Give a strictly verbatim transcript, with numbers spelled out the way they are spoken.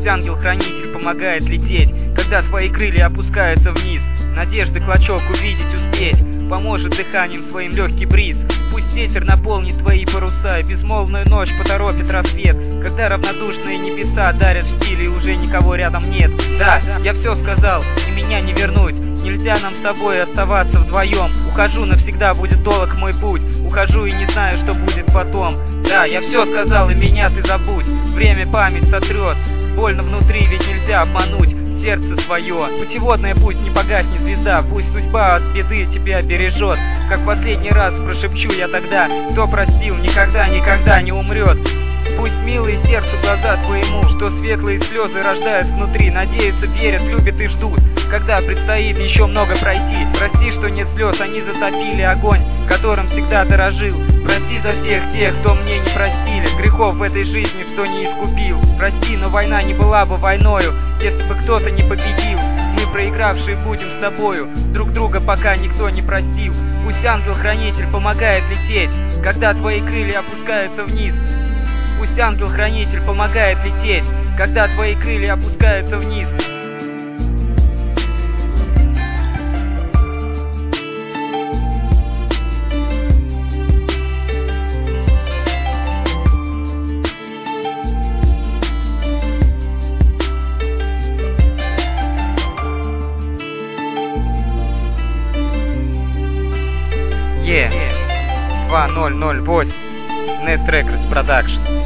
Пусть ангел-хранитель помогает лететь, когда твои крылья опускаются вниз. Надежды клочок увидеть успеть поможет дыханием своим легкий бриз. Пусть ветер наполнит твои паруса, и безмолвную ночь поторопит рассвет, когда равнодушные небеса дарят штиль, и уже никого рядом нет. Да, я все сказал, и меня не вернуть. Нельзя нам с тобой оставаться вдвоем. Ухожу, навсегда будет долг мой путь. Ухожу и не знаю, что будет потом. Да, я все сказал, и меня ты забудь. Время память сотрет. Больно внутри, ведь нельзя обмануть сердце свое. Путеводная пусть не погаснет звезда, пусть судьба от беды тебя бережет. Как последний раз прошепчу я тогда: кто простил, никогда, никогда не умрет. Пусть милые сердцу глаза твоему, что светлые слезы рождают внутри, надеются, верят, любят и ждут, когда предстоит еще много пройти. Прости, что нет слез, они затопили огонь, которым всегда дорожил. Прости за всех тех, кто мне не простили, грехов в этой жизни, что не искупил. Прости, но война не была бы войною, если бы кто-то не победил. Мы, проигравшие, будем с тобою, друг друга пока никто не простил. Пусть ангел-хранитель помогает лететь, когда твои крылья опускаются вниз. Пусть ангел-хранитель помогает лететь, когда твои крылья опускаются вниз. Е, два ноль ноль восемь, Net Records Production.